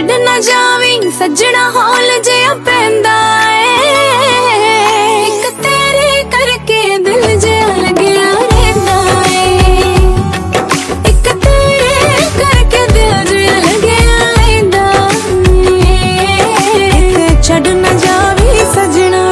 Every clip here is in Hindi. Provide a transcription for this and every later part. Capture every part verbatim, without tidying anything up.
छड़ ना जावी सजना हौल जिहा पैंदा ए, इक तेरे करके दिल जिहा लग्या रहिंदा ए, इक तेरे करके दिल जिहा लग्या रहिंदा ए, छड़ ना जावी सजना।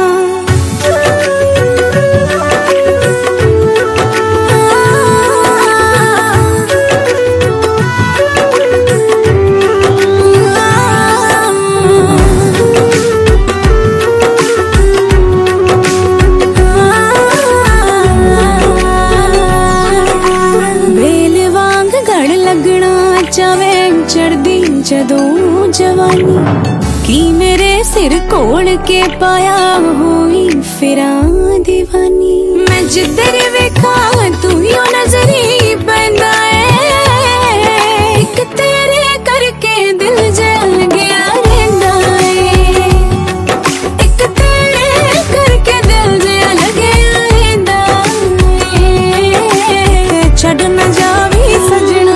जावे चढ़दी जदों जवानी की मेरे सिर कोल के पाया हुई फिरां दीवानी। मैं जिधर वेखा तू ही नजरी पैंदा ए, इक तेरे करके दिल जिहा लग्या रहिंदा ए, इक तेरे करके दिल जिहा लग्या रहिंदा ए, छड़ ना जावी सजना।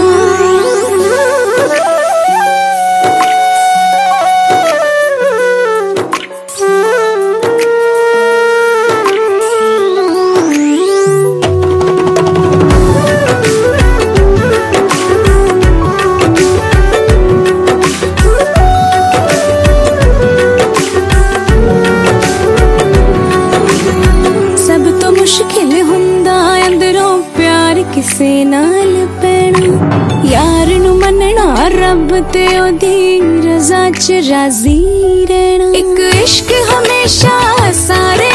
मुश्किल हुंदा अंदरों प्यार किसे नाल पैना, यार नू मनना रब ते ओदी रज़ा च राज़ी रहना। इक इश्क हमेशा सारे